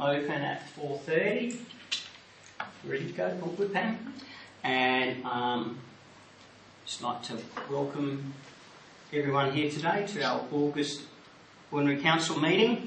open at 4:30. Ready to go? All good, Pam? And just like to welcome everyone here today to our August Ordinary Council meeting.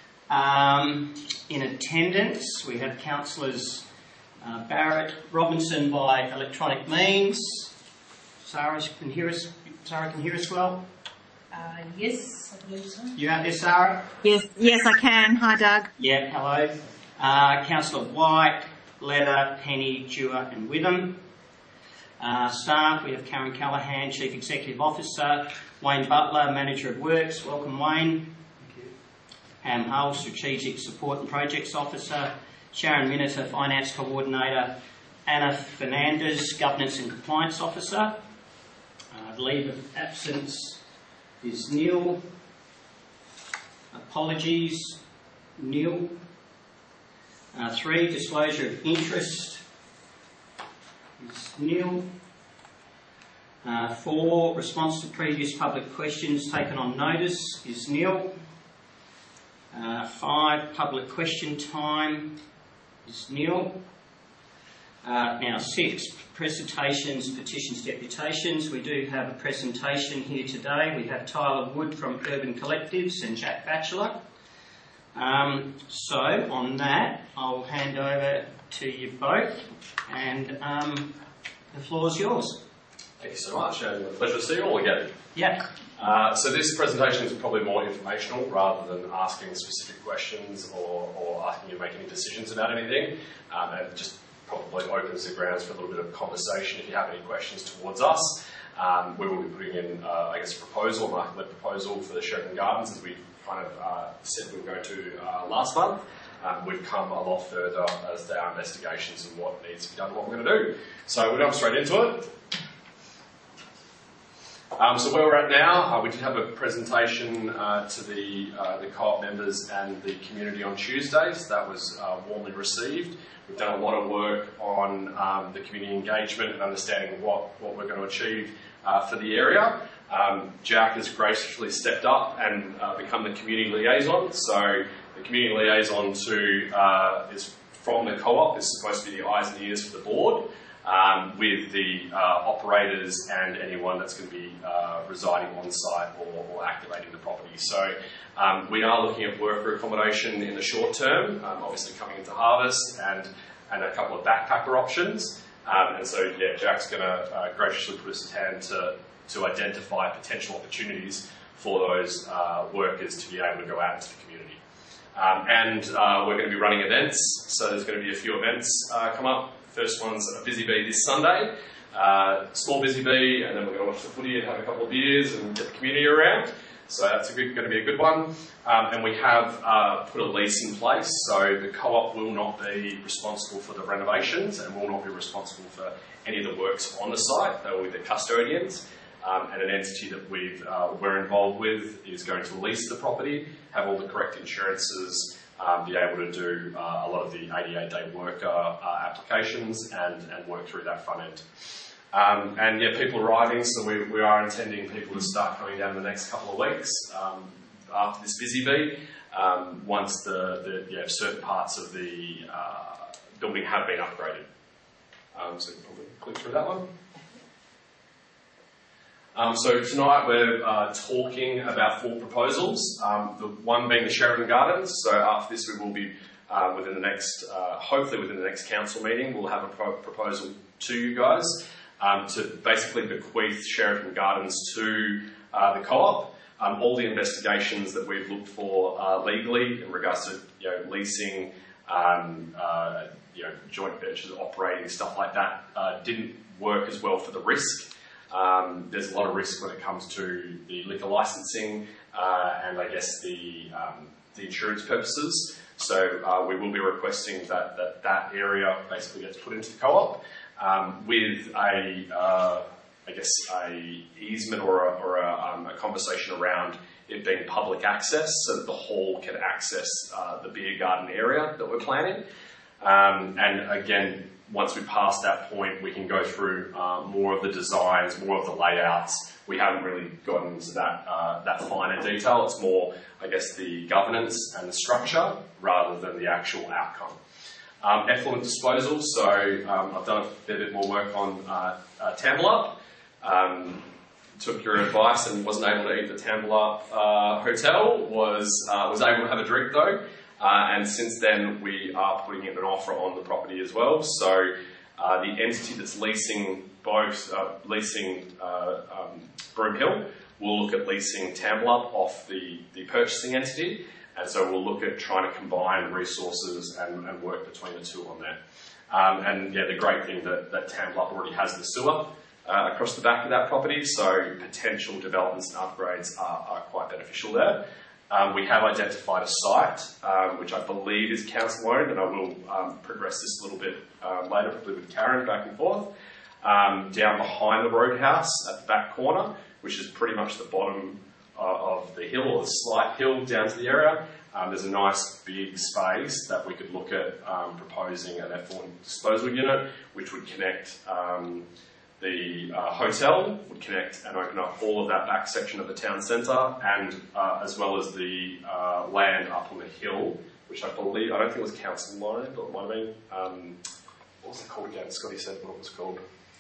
In attendance, we have councillors Barrett, Robinson by electronic means. Sarah can hear us. Sarah can hear us well. Yes, I believe so. You out there, Sarah? Yes, I can. Hi, Doug. Yeah, hello. Councillor White, Leder, Penny, Dewar and Witham. Staff, we have Karen Callahan, Chief Executive Officer, Wayne Butler, Manager of Works. Welcome, Wayne. Thank you. Pam Hull, Strategic Support and Projects Officer, Sharon Miniter, Finance Coordinator, Anna Fernandez, Governance and Compliance Officer. Leave of absence is Neil. Apologies, Neil. 3, disclosure of interest is Neil. 4, response to previous public questions taken on notice is Neil. 5, public question time is Neil. Now 6, presentations, petitions, deputations. We do have a presentation here today. We have Tyler Wood from Urban Collectives and Jack Batchelor. So on that, I'll hand over to you both, and the floor is yours. Thank you so much, and a pleasure to see you all again. Yeah. So this presentation is probably more informational rather than asking specific questions or asking you to make any decisions about anything, and just probably opens the grounds for a little bit of conversation if you have any questions towards us. We will be putting in, a proposal, a market-led proposal for the Sheraton Gardens, as we kind of said we were going to last month. We've come a lot further as to our investigations and what needs to be done and what we're going to do. So we'll jump straight into it. So where we're at now, we did have a presentation to the co-op members and the community on Tuesday, so that was warmly received. We've done a lot of work on the community engagement and understanding what we're going to achieve for the area. Jack has graciously stepped up and become the community liaison. So the community liaison is from the co-op, is supposed to be the eyes and ears for the board, with the operators and anyone that's going to be residing on site or activating the property. So we are looking at worker accommodation in the short term, obviously coming into harvest, and a couple of backpacker options. And so, yeah, Jack's going to graciously put us at hand to identify potential opportunities for those workers to be able to go out into the community. And we're going to be running events, so there's going to be a few events come up. First one's a Busy Bee this Sunday, small Busy Bee, and then we're going to watch the footy and have a couple of beers and get the community around. So that's going to be a good one. And we have put a lease in place, so the co-op will not be responsible for the renovations and will not be responsible for any of the works on the site. They will be the custodians. And an entity that we're involved with is going to lease the property, have all the correct insurances, be able to do a lot of the 88-day worker applications and work through that front end. And yeah, people arriving, so we are intending people to start coming down in the next couple of weeks after this Busy Bee, once certain parts of the building have been upgraded. So you can probably click through that one. So tonight we're talking about 4 proposals, the one being the Sheraton Gardens. So after this we will be, within the next, hopefully within the next council meeting, we'll have a proposal to you guys to basically bequeath Sheraton Gardens to the co-op. All the investigations that we've looked for legally in regards to leasing, joint ventures, operating, stuff like that, didn't work as well for the risk. There's a lot of risk when it comes to the liquor licensing and I guess the insurance purposes. So we will be requesting that area basically gets put into the co-op with a easement or a conversation around it being public access, so that the hall can access the beer garden area that we're planning. And again, once we pass that point, we can go through more of the designs, more of the layouts, we haven't really gotten into that finer detail. It's more, I guess, the governance and the structure rather than the actual outcome. Effluent disposal. So I've done a fair bit more work on Tambler. Took your advice and wasn't able to eat the Tambler hotel. Was able to have a drink though. And since then, we are putting in an offer on the property as well. So the entity that's leasing Broome Hill will look at leasing Tambler off the purchasing entity. And so we'll look at trying to combine resources and work between the two on that. And yeah, the great thing that Tambler already has the sewer across the back of that property, so potential developments and upgrades are quite beneficial there. We have identified a site, which I believe is council owned, and I will progress this a little bit later, probably with Karen back and forth, down behind the roadhouse at the back corner, which is pretty much the bottom of the hill, or the slight hill down to the area. There's a nice big space that we could look at proposing an effluent disposal unit, which would connect the hotel, would connect and open up all of that back section of the town centre, and as well as the land up on the hill, which I don't think it was council owned, but it might have been, what was it called again? Scotty said what it was called.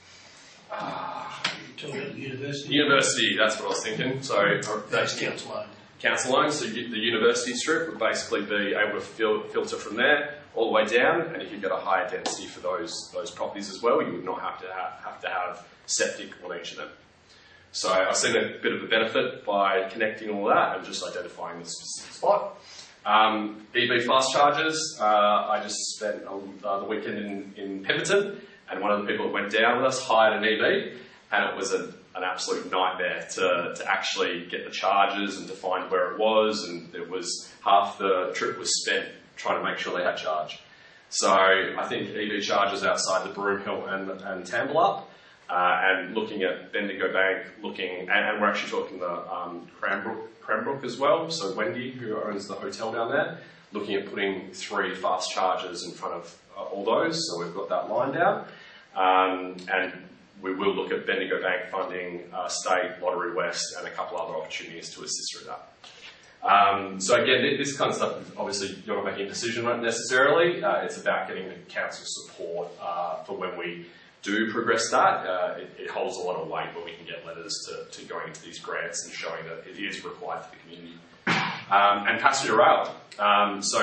University, that's what I was thinking. So that's council owned. Council owned, so the university strip would basically be able to filter from there all the way down, and if you get a higher density for those properties as well, you would not have to have septic on each of them. So I've seen a bit of a benefit by connecting all that and just identifying the specific spot. EV fast chargers. I just spent the weekend in Pemberton, and one of the people that went down with us hired an EV, and it was an absolute nightmare to actually get the chargers and to find where it was, and it was half the trip was spent trying to make sure they had charge. So I think EV chargers outside the Broome Hill and Tambler, and looking at Bendigo Bank, and we're actually talking the Cranbrook as well, so Wendy, who owns the hotel down there, looking at putting 3 fast chargers in front of all those, so we've got that line down. And we will look at Bendigo Bank funding, State, Lottery West, and a couple other opportunities to assist through that. So again, this kind of stuff, obviously you're not making a decision on it necessarily. It's about getting the council support for when we do progress that. It holds a lot of weight when we can get letters to going into these grants and showing that it is required for the community. And passenger rail. So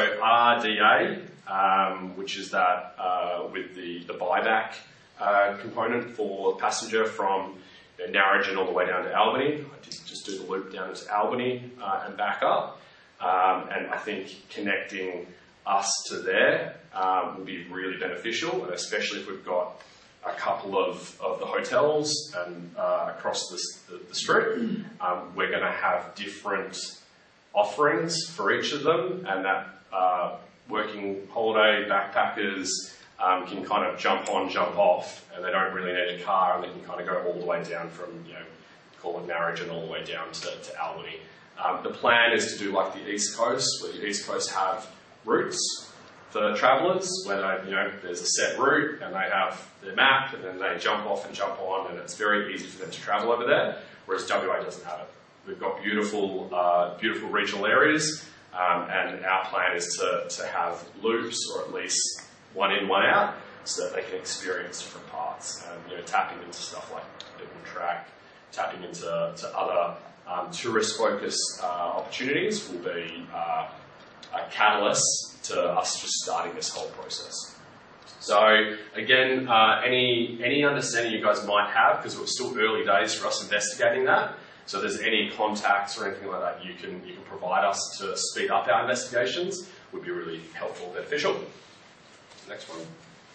RDA, which is that with the buyback component for passenger from Narrogin all the way down to Albany. I did just do the loop down to Albany and back up. And I think connecting us to there will be really beneficial, and especially if we've got a couple of the hotels and across the strip. We're going to have different offerings for each of them, and that working holiday backpackers can kind of jump on, jump off, and they don't really need a car, and they can kind of go all the way down from, call it Narrogin, all the way down to Albany. The plan is to do like the East Coast, where the East Coast have routes for travellers, where there's a set route, and they have their map, and then they jump off and jump on, and it's very easy for them to travel over there, whereas WA doesn't have it. We've got beautiful regional areas, and our plan is to have loops, or at least one in, one out, so that they can experience different parts. Tapping into stuff like Little Track, tapping into other tourist-focused opportunities will be a catalyst to us just starting this whole process. So again, any understanding you guys might have, because it's still early days for us investigating that. So if there's any contacts or anything like that you can provide us to speed up our investigations, would be really helpful and beneficial. Next one.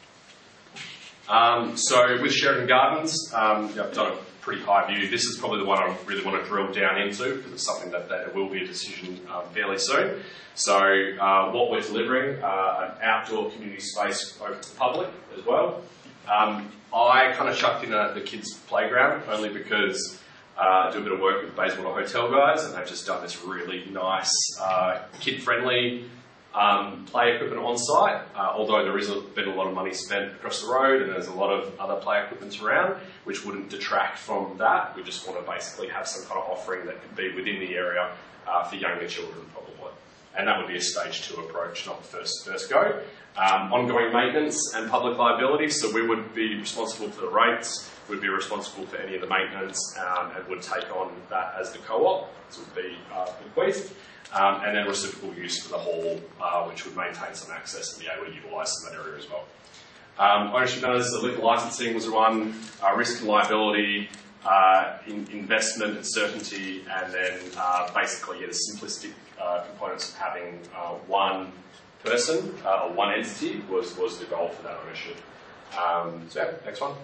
So with Sheridan Gardens, I've done a pretty high view. This is probably the one I really want to drill down into, because it's something that there will be a decision fairly soon. So what we're delivering, an outdoor community space open to the public as well. I kind of chucked in the kids' playground only because I do a bit of work with the Bayswater Hotel guys, and they've just done this really nice, kid-friendly play equipment on site, although there is been a lot of money spent across the road and there's a lot of other play equipment around, which wouldn't detract from that. We just want to basically have some kind of offering that could be within the area for younger children, probably. And that would be a stage 2 approach, not the first go. Ongoing maintenance and public liability, so we would be responsible for the rates, would be responsible for any of the maintenance, and would take on that as the co-op, so it would be bequeathed. And then reciprocal use for the hall, which would maintain some access and be able to utilise some of that area as well. Ownership matters, the liquor licensing was one, risk and liability, investment and certainty, and then basically the simplistic components of having one person or one entity was the goal for that ownership. So yeah, next one.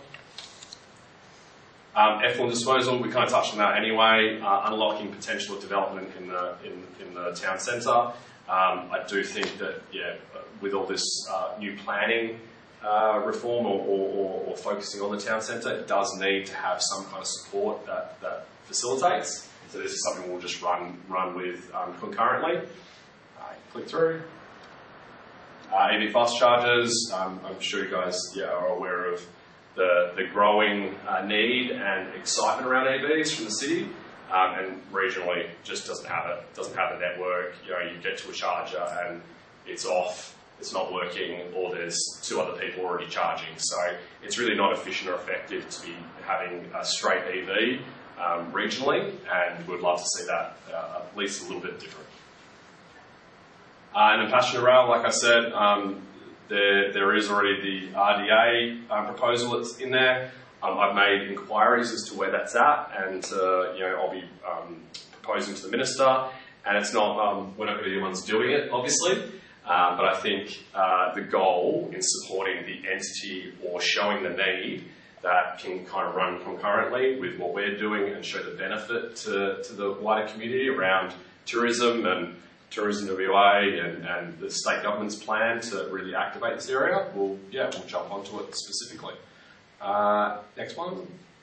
Effluent disposal, we kind of touched on that anyway. Unlocking potential of development in the town centre. I do think that with all this new planning reform or focusing on the town centre, it does need to have some kind of support that facilitates. So this is something we'll just run with concurrently. Click through. EV fast chargers. I'm sure you guys are aware of the growing need and excitement around EVs from the city, and regionally just doesn't have it. Doesn't have the network. You get to a charger and it's off, it's not working, or there's 2 other people already charging. So it's really not efficient or effective to be having a straight EV regionally, and we'd love to see that at least a little bit different. And then passenger rail, like I said, there is already the RDA proposal that's in there. I've made inquiries as to where that's at, and I'll be proposing to the minister. And it's not we're not going to be the ones doing it, obviously, but I think the goal in supporting the entity or showing the need that can kind of run concurrently with what we're doing and show the benefit to the wider community around tourism and Tourism WA and the state government's plan to really activate this area, we'll jump onto it specifically. Next one.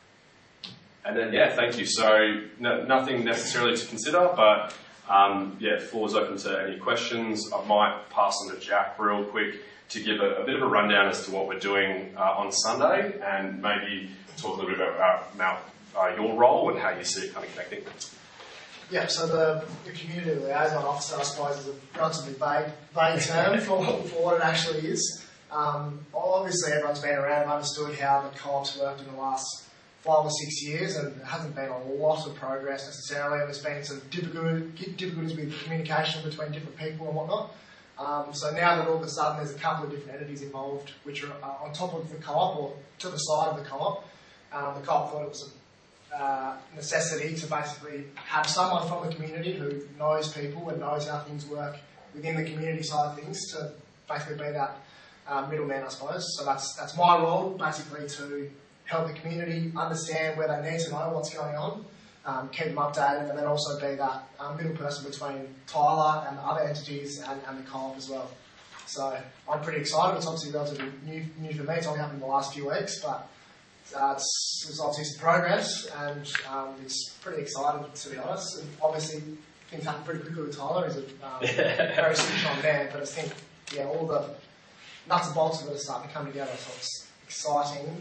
And then, thank you. So, nothing necessarily to consider, but floor is open to any questions. I might pass on to Jack real quick to give a bit of a rundown as to what we're doing on Sunday, and maybe talk a little bit about your role and how you see it kind of connecting. Yeah, so the community liaison officer, I suppose, is a relatively vague term for what it actually is. Obviously, everyone's been around and understood how the co-op's worked in the last 5 or 6 years, and there hasn't been a lot of progress necessarily. There's been some difficulties with communication between different people and whatnot. So now that all of a sudden there's a couple of different entities involved which are on top of the co-op or to the side of the co-op, the co-op thought it was a necessity to basically have someone from the community who knows people and knows how things work within the community side of things to basically be that middleman, I suppose. So that's my role, basically, to help the community understand where they need to know what's going on, keep them updated, and then also be that middle person between Tyler and other entities and the co-op as well. So I'm pretty excited. It's obviously relatively new for me. It's only happened in the last few weeks, but there's obviously some progress, and it's pretty exciting, to be honest. And obviously, things happen pretty quickly with Tyler. He's a very switch-on man, but I think, all the nuts and bolts of it are starting to come together, so it's exciting.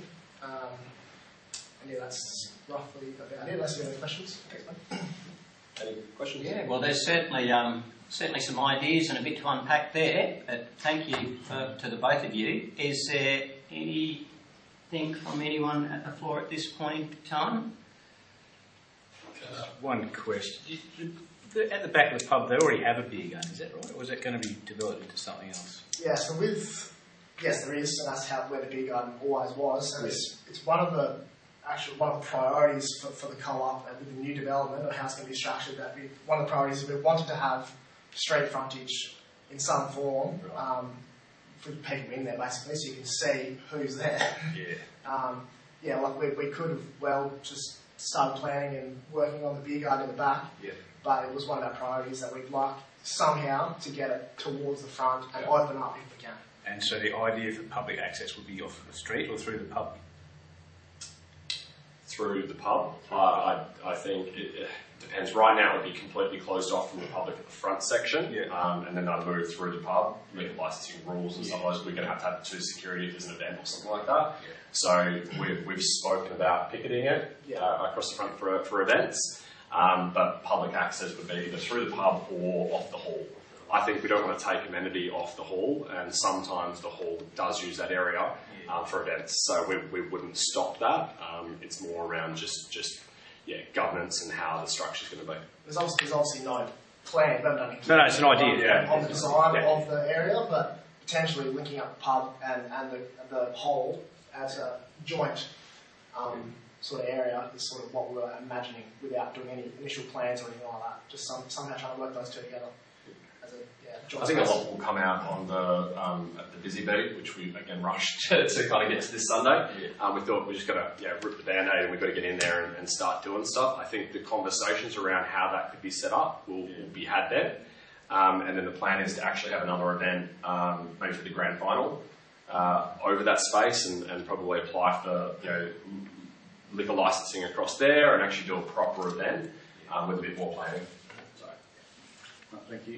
And that's roughly about it. Unless you have any questions. Thanks, mate. Any questions? Yeah, well, there's certainly some ideas and a bit to unpack there, but thank you to the both of you. Is there anything from anyone at the floor at this point in time? One question. At the back of the pub, they already have a beer garden, is that right? Or is it going to be developed into something else? Yeah, so yes, there is, and that's where the beer garden always was. And it's one of the priorities for the co-op and with the new development of how it's going to be structured. One of the priorities is we wanted to have street frontage in some form for people in there, basically, so you can see who's there. We could have just started planning and working on the beer garden in the back, but it was one of our priorities that we'd like somehow to get it towards the front and open up if we can. And so the idea for public access would be off the street or through the pub? through the pub. I think it depends. Right now, it'll be completely closed off from the public at the front section, and then they'll move through the pub, liquor licensing rules and stuff like that. We're going to have 2 security if there's an event or something like that. So we've spoken about picketing it across the front for events, but public access would be either through the pub or off the hall. I think we don't want to take amenity off the hall, and sometimes the hall does use that area for events, so we wouldn't stop that. It's more around just governance and how the structure's going to be. There's obviously no plan, No, it's an idea. On the design of the area, but potentially linking up the pub and the hall as a joint sort of area is sort of what we're imagining without doing any initial plans or anything like that. Just somehow trying to work those two together. I think a lot will come out on the at the Busy Bee, which we again rushed to kind of get to this Sunday. We thought we just got to rip the band-aid and we've got to get in there and start doing stuff. I think the conversations around how that could be set up will be had then. And then the plan is to actually have another event, maybe for the grand final, over that space and probably apply for liquor licensing across there and actually do a proper event with a bit more planning. So. Thank you.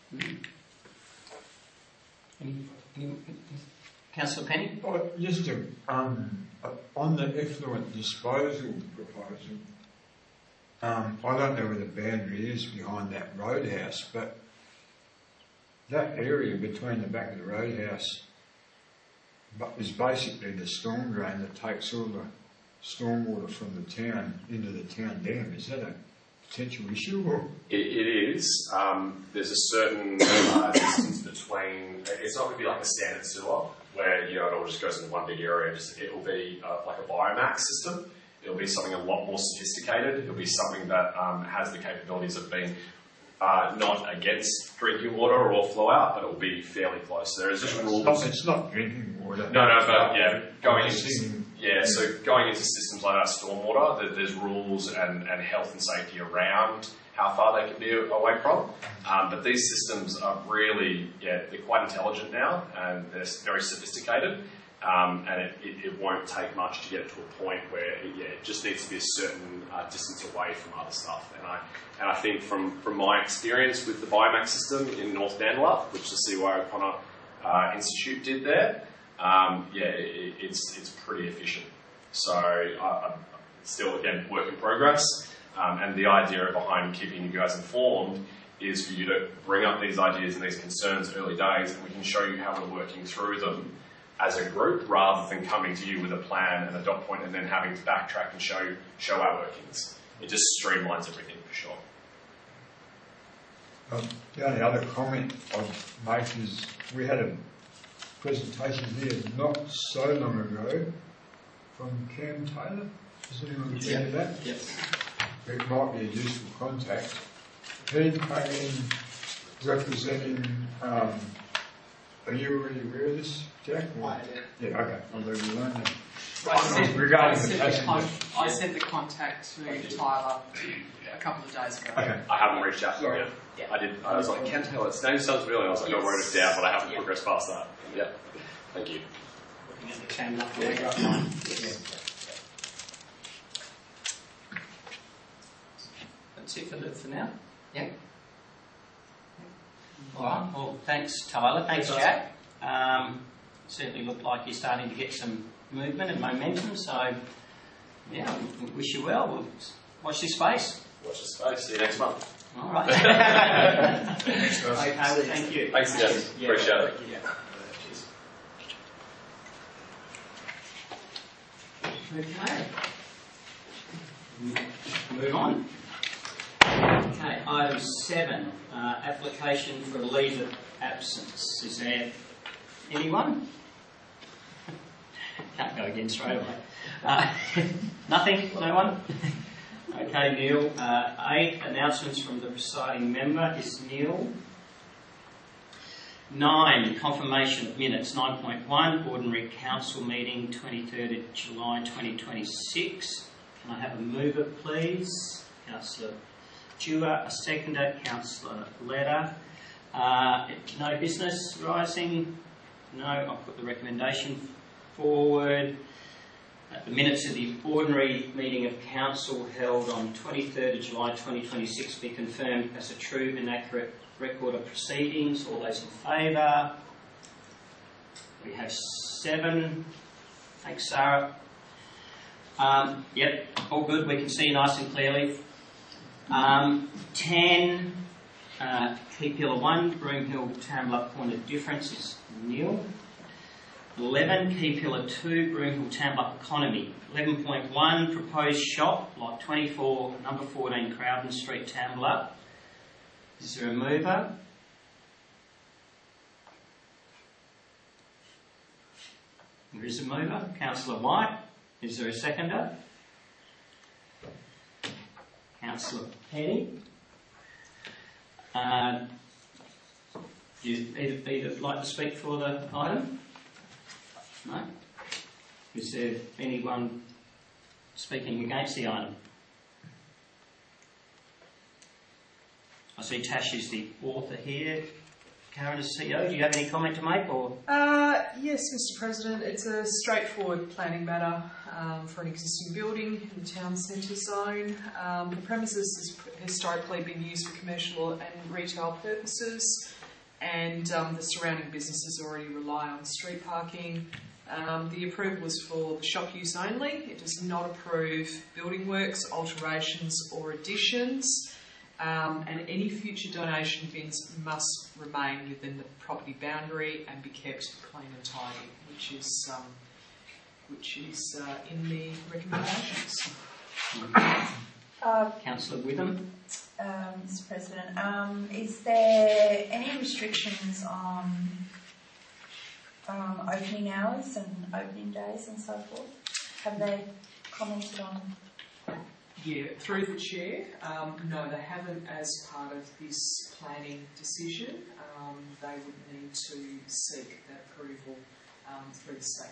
Councillor Penny? Just on the effluent disposal proposal, I don't know where the boundary is behind that roadhouse, but that area between the back of the roadhouse is basically the storm drain that takes all the stormwater from the town into the town dam. Is that a potential issue? Or? It is. There's a certain distance between. It's not going to be like a standard sewer where it all just goes into one big area. It will be like a biomax system. It'll be something a lot more sophisticated. It'll be something that has the capabilities of being not against drinking water or flow out, but it will be fairly close. There is just rules. It's not drinking water. No, but going into. So going into systems like that, stormwater, there's rules and health and safety around how far they can be away from. But these systems are really, they're quite intelligent now and they're very sophisticated. And it won't take much to get it to a point where it just needs to be a certain distance away from other stuff. And I think from my experience with the biomax system in North Dandenong, which the C.Y. O'Connor Institute did there, it's pretty efficient. So I'm still, again, work in progress. And the idea behind keeping you guys informed is for you to bring up these ideas and these concerns early days, and we can show you how we're working through them as a group, rather than coming to you with a plan and a dot point and then having to backtrack and show our workings. It just streamlines everything for sure. The only other comment I'd make is we had a presentation here not so long ago from Cam Taylor. Has anyone heard of that? Yes. It might be a useful contact. He came in representing, are you already aware of this, Jack? Yeah, okay. I'll leave you alone then. I sent the contact to Tyler a couple of days ago. Okay. I haven't reached out to him yet. I was like, Ken Taylor, its name sounds familiar. I was like, I wrote it down, but I haven't progressed past that. Yeah. Thank you. That's it for now. Yeah. All right. Well, thanks, Tyler. Thanks, Jack. Certainly looked like you're starting to get some movement and momentum. So, we wish you well. We'll watch this space. Watch this space. See you next month. All right. Okay. Thank you. Thanks again. Appreciate it. Yeah. Okay. Move on. Okay, item 7, application for a leave of absence. Is there anyone? Can't go again straight away. Nothing? No one? Okay, Neil. 8, announcements from the presiding member is Neil. 9, confirmation of minutes. 9.1, ordinary council meeting 23rd of July 2026. Can I have a mover, please? Councillor Dewar, a seconder. Councillor Leder. No business rising? No, I'll put the recommendation forward. The minutes of the ordinary meeting of council held on 23rd of July 2026 be confirmed as a true and accurate record of proceedings. All those in favour? We have 7. Thanks, Sarah. Yep, all good. We can see nice and clearly. 10, Keepilla 1, Broomhill Tamworth Point of Difference is nil. 11, Keepilla 2, Broomhill Tamworth Economy. 11.1, proposed shop, lot 24, number 14, Crowden Street, Tamworth. Is there a mover? There is a mover, Councillor White. Is there a seconder? Councillor Penny. Do you either like to speak for the item? No? Is there anyone speaking against the item? I see Tash is the author here. Karen is CEO. Do you have any comment to make? Or Yes, Mr. President. It's a straightforward planning matter for an existing building in the town centre zone. The premises has historically been used for commercial and retail purposes, and the surrounding businesses already rely on street parking. The approval is for the shop use only. It does not approve building works, alterations or additions. And any future donation bins must remain within the property boundary and be kept clean and tidy, which is in the recommendations. Councillor Witham. Mr. President, is there any restrictions on opening hours and opening days and so forth? Have they commented on? Yeah, through the chair. No, they haven't as part of this planning decision. They would need to seek that approval through the state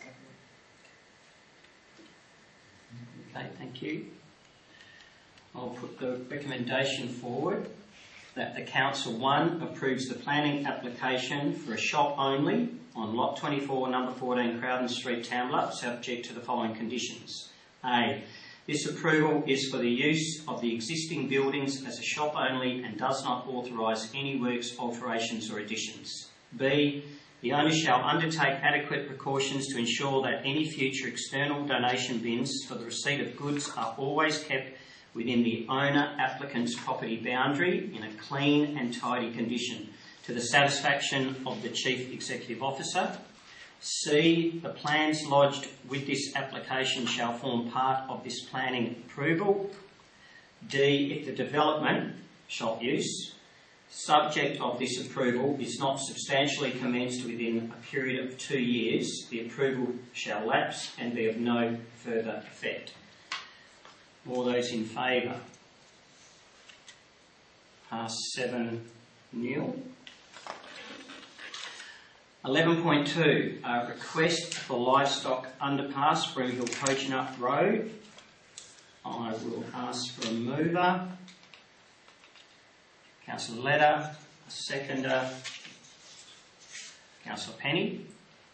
government. Okay, thank you. I'll put the recommendation forward that the Council 1 approves the planning application for a shop only on lot 24, number 14, Crowden Street, Tamworth, subject to the following conditions. A. This approval is for the use of the existing buildings as a shop only and does not authorise any works, alterations or additions. B. The owner shall undertake adequate precautions to ensure that any future external donation bins for the receipt of goods are always kept within the owner applicant's property boundary in a clean and tidy condition to the satisfaction of the Chief Executive Officer. C. The plans lodged with this application shall form part of this planning approval. D. If the development, shop use, subject of this approval is not substantially commenced within a period of 2 years, the approval shall lapse and be of no further effect. All those in favour? Pass 7-0. 11.2, request for livestock underpass, Broomhill Coconut Road. I will ask for a mover. Councillor Leder, a seconder. Councillor Penny.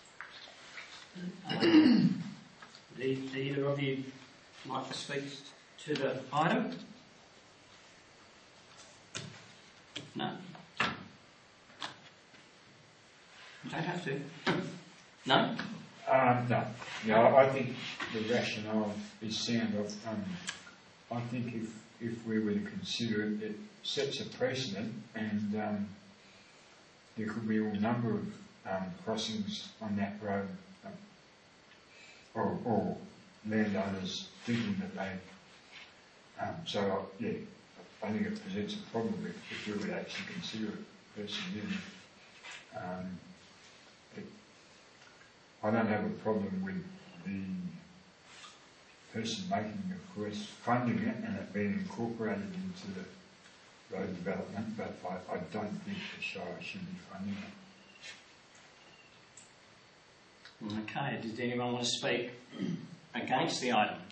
Either of you like to speak to the item? No? You don't have to. No? No, I think the rationale is sound. I think if we were to consider it, it sets a precedent, and there could be a number of crossings on that road, or landowners thinking that they. I think it presents a problem if we would actually consider it personally. I don't have a problem with the person making the request funding it and it being incorporated into the road development, but I don't think the Shire should be funding it. Okay, does anyone want to speak against the item?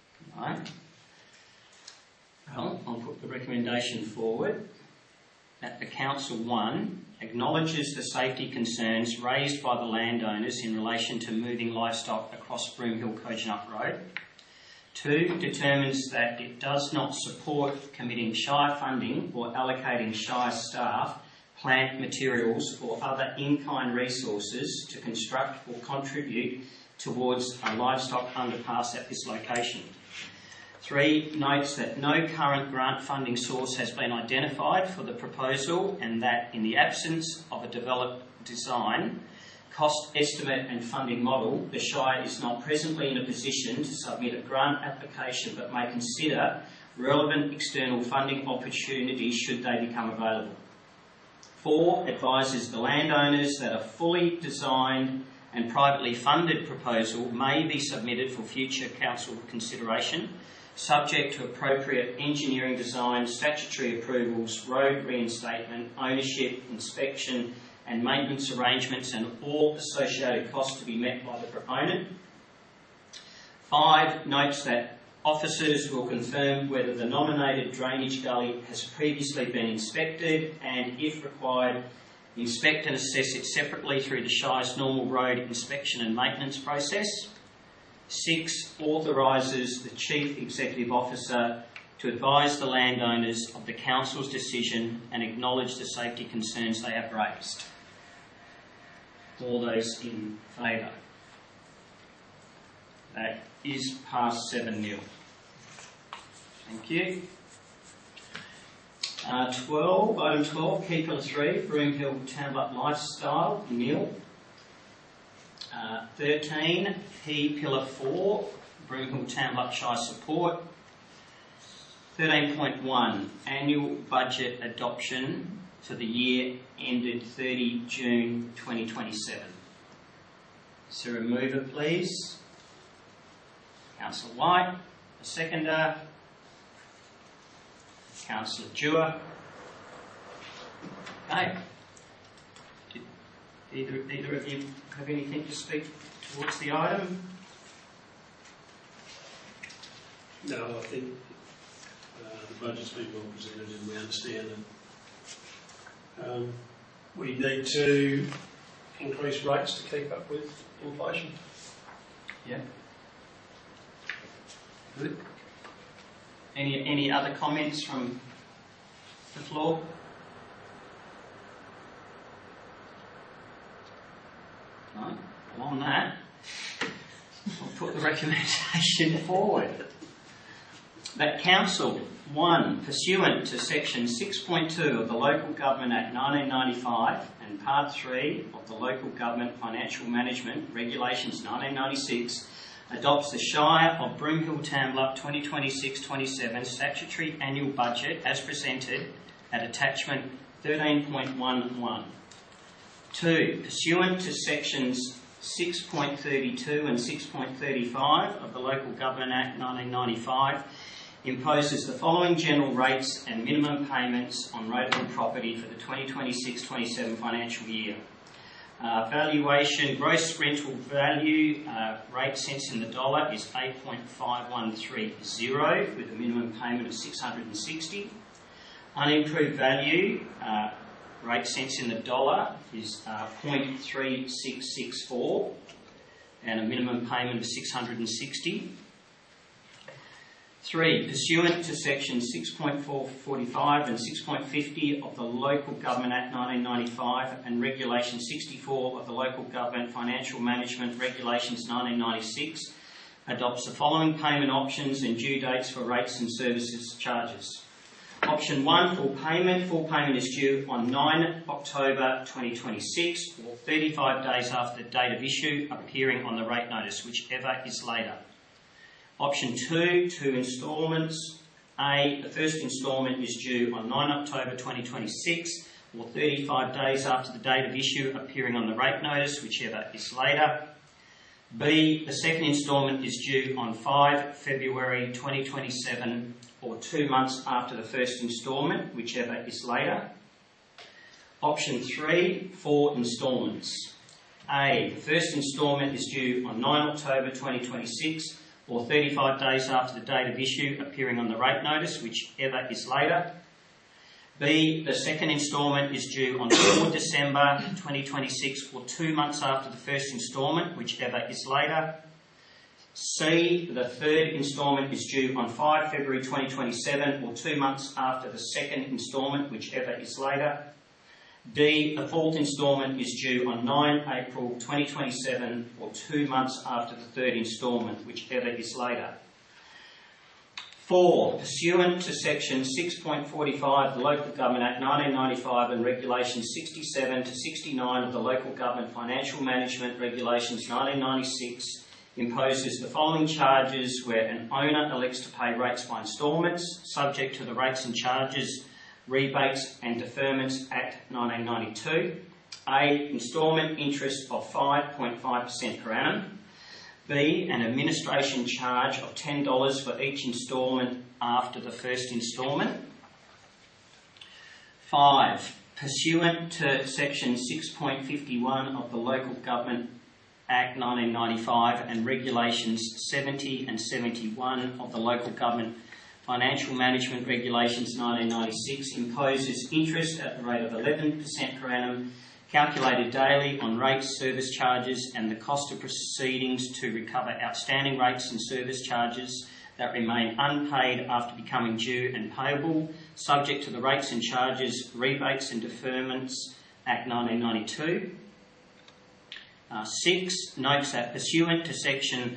No? Well, I'll put the recommendation forward that that the Council, 1, acknowledges the safety concerns raised by the landowners in relation to moving livestock across Broomhill-Kojonup Road. 2, determines that it does not support committing Shire funding or allocating Shire staff, plant materials or other in-kind resources to construct or contribute towards a livestock underpass at this location. 3, notes that no current grant funding source has been identified for the proposal and that in the absence of a developed design, cost estimate and funding model, the Shire is not presently in a position to submit a grant application but may consider relevant external funding opportunities should they become available. 4, advises the landowners that a fully designed and privately funded proposal may be submitted for future council consideration, subject to appropriate engineering design, statutory approvals, road reinstatement, ownership, inspection and maintenance arrangements and all associated costs to be met by the proponent. 5, notes that officers will confirm whether the nominated drainage gully has previously been inspected and, if required, inspect and assess it separately through the Shire's normal road inspection and maintenance process. 6, authorises the Chief Executive Officer to advise the landowners of the Council's decision and acknowledge the safety concerns they have raised. All those in favour? That is passed 7-0. Thank you. 12, item 12, Key Pillar 3, Broomhill Townbutt Lifestyle, nil. 13, Key Pillar 4, Broomhill Townbutt Shire Support. 13.1, Annual Budget Adoption for the year ended 30 June 2027. Is there a mover, please? Councillor White. A seconder. Councillor Dewar. Okay. Did either of you have anything to speak towards the item? No, I think the budget's been well presented and we understand that we need to increase rates to keep up with inflation. Yeah. Good. Any other comments from the floor? No? Well, on that, I'll put the recommendation forward. That Council, 1, pursuant to Section 6.2 of the Local Government Act 1995 and Part 3 of the Local Government Financial Management Regulations 1996, adopts the Shire of Broomhill Townbutt 2026-27 statutory annual budget as presented at attachment 13.11. 2, pursuant to sections 6.32 and 6.35 of the Local Government Act 1995, imposes the following general rates and minimum payments on rateable property for the 2026-27 financial year. Valuation, gross rental value, rate cents in the dollar is 8.5130 with a minimum payment of 660. Unimproved value, rate cents in the dollar is 0.3664 and a minimum payment of 660. 3, pursuant to sections 6.445 and 6.50 of the Local Government Act 1995 and Regulation 64 of the Local Government Financial Management Regulations 1996, adopts the following payment options and due dates for rates and services charges. Option 1, full payment. Full payment is due on 9 October 2026 or 35 days after the date of issue, appearing on the rate notice, whichever is later. Option 2, 2 instalments. A, the first instalment is due on 9 October 2026 or 35 days after the date of issue, appearing on the rate notice, whichever is later. B, the second instalment is due on 5 February 2027 or 2 months after the first instalment, whichever is later. Option 3, 4 instalments. A, the first instalment is due on 9 October 2026 or 35 days after the date of issue, appearing on the rate notice, whichever is later. B, the second instalment is due on 4 December 2026 or 2 months after the first instalment, whichever is later. C, the third instalment is due on 5 February 2027 or 2 months after the second instalment, whichever is later. D, the fourth instalment is due on 9 April 2027 or 2 months after the third instalment, whichever is later. 4. Pursuant to Section 6.45 of the Local Government Act 1995 and Regulations 67 to 69 of the Local Government Financial Management Regulations 1996 imposes the following charges where an owner elects to pay rates by instalments, subject to the Rates and Charges, Rebates and Deferments Act 1992. A. Instalment interest of 5.5% per annum. B. An administration charge of $10 for each instalment after the first instalment. 5. Pursuant to Section 6.51 of the Local Government Act 1995 and Regulations 70 and 71 of the Local Government Financial Management Regulations 1996 imposes interest at the rate of 11% per annum, calculated daily on rates, service charges and the cost of proceedings to recover outstanding rates and service charges that remain unpaid after becoming due and payable, subject to the Rates and Charges, Rebates and Deferments Act 1992. 6. Notes that pursuant to Section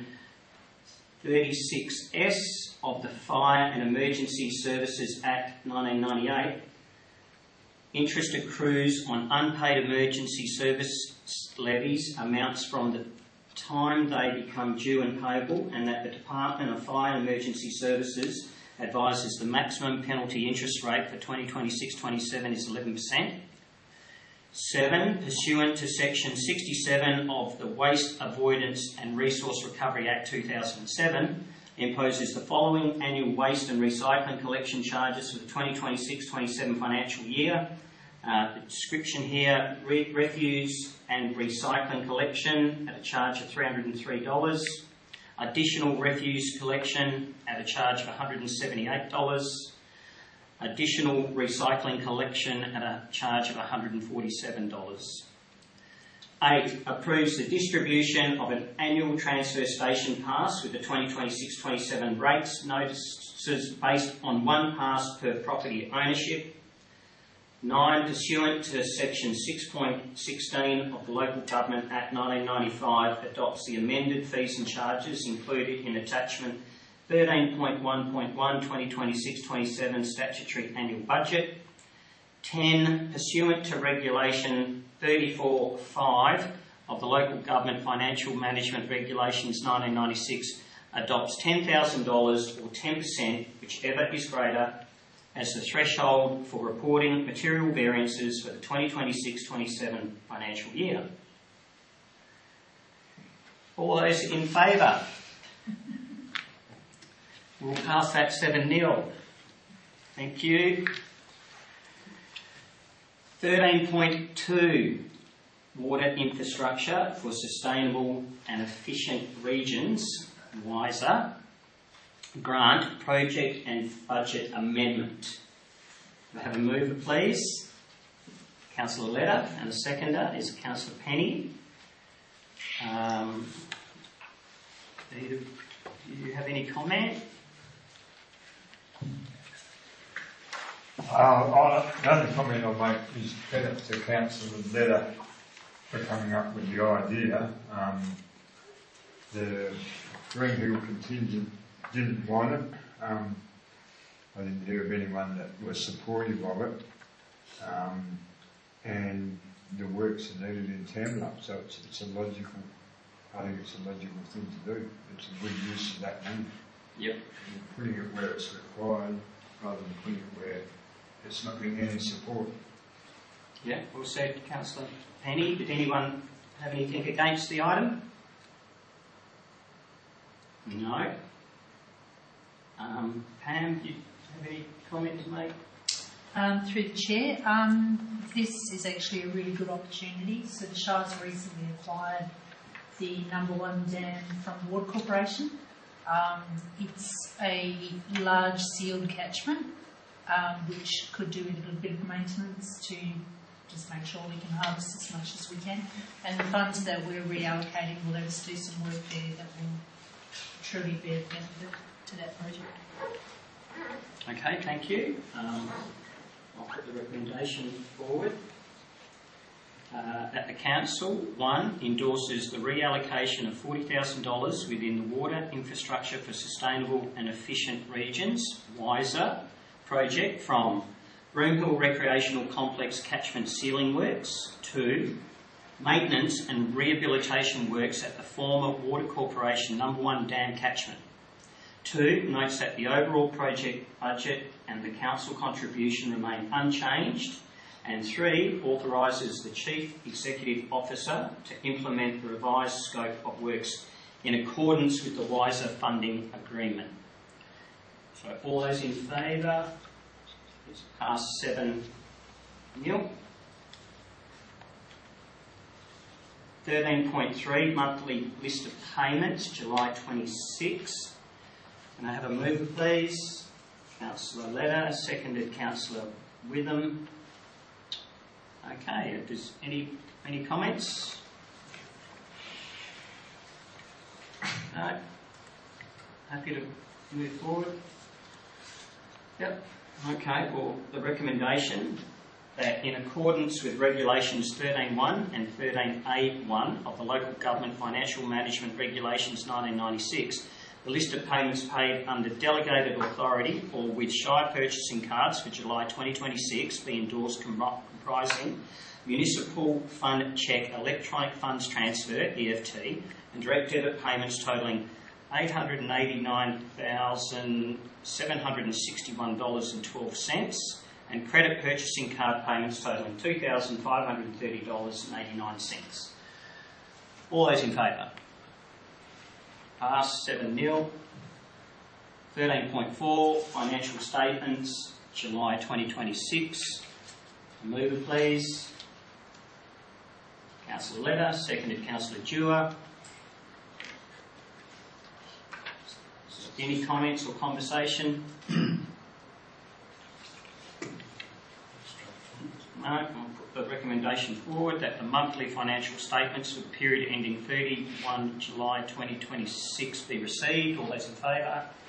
36S of the Fire and Emergency Services Act 1998, interest accrues on unpaid emergency service levies amounts from the time they become due and payable, and that the Department of Fire and Emergency Services advises the maximum penalty interest rate for 2026-27 is 11%. 7. Pursuant to Section 67 of the Waste Avoidance and Resource Recovery Act 2007, imposes the following annual waste and recycling collection charges for the 2026-27 financial year. The description here, refuse and recycling collection at a charge of $303, additional refuse collection at a charge of $178, additional recycling collection at a charge of $147. 8. Approves the distribution of an annual transfer station pass with the 2026-27 rates notices based on one pass per property ownership. 9. Pursuant to Section 6.16 of the Local Government Act 1995 adopts the amended fees and charges included in Attachment 13.1.1 2026-27 Statutory Annual Budget. 10. Pursuant to Regulation 34.5 of the Local Government Financial Management Regulations 1996 adopts $10,000 or 10%, whichever is greater, as the threshold for reporting material variances for the 2026-27 financial year. All those in favour? We'll pass that 7-0. Thank you. 13.2, Water Infrastructure for Sustainable and Efficient Regions, WISER, Grant, Project and Budget Amendment. We'll have a mover, please. Councillor Leder, and a seconder is Councillor Penny. Do you have any comment? The only comment I'll make is credit to Councillor Leder for coming up with the idea. The Green Hill contingent didn't want it. I didn't hear of anyone that was supportive of it. And the works are needed in Tamworth, so it's a logical, I think it's a logical thing to do. It's a good use of that money. Yep. And putting it where it's required rather than putting it where it's not getting any support. Yeah, well said, Councillor Penny. Did anyone have anything against the item? No. Pam, do you have any comment to make? Through the Chair, this is actually a really good opportunity. So the Shires recently acquired the number 1 dam from the Water Corporation. It's a large sealed catchment, which could do with a little bit of maintenance to just make sure we can harvest as much as we can. And the funds that we're reallocating will let us do some work there that will truly be a benefit to that project. Okay, thank you. I'll put the recommendation forward. That the Council, 1, endorses the reallocation of $40,000 within the Water Infrastructure for Sustainable and Efficient Regions, WISER, project from Broomhill Recreational Complex Catchment Sealing Works to maintenance and rehabilitation works at the former Water Corporation No. 1 Dam Catchment. 2, notes that the overall project budget and the Council contribution remain unchanged. And 3, authorises the Chief Executive Officer to implement the revised scope of works in accordance with the WISER funding agreement. So all those in favour, it's passed 7-0. 13.3, monthly list of payments, July 26. Can I have a mover, please? Councillor Leder, seconded Councillor Witham. Okay, if there's any comments? No? Happy to move forward? Yep. Okay, well, the recommendation that in accordance with Regulations 13.1 and 13A1 of the Local Government Financial Management Regulations 1996, the list of payments paid under delegated authority or with Shire purchasing cards for July 2026 be endorsed, comprising Municipal Fund Cheque Electronic Funds Transfer, EFT, and direct debit payments totalling $889,761.12 and credit purchasing card payments totalling $2,530.89. All those in favour? Pass 7-0. 13.4, financial statements, July 2026. Mover, please. Councillor Leder, seconded Councillor Dewar. Any comments or conversation? No, I'll put the recommendation forward that the monthly financial statements for the period ending 31 July 2026 be received. All those in favour?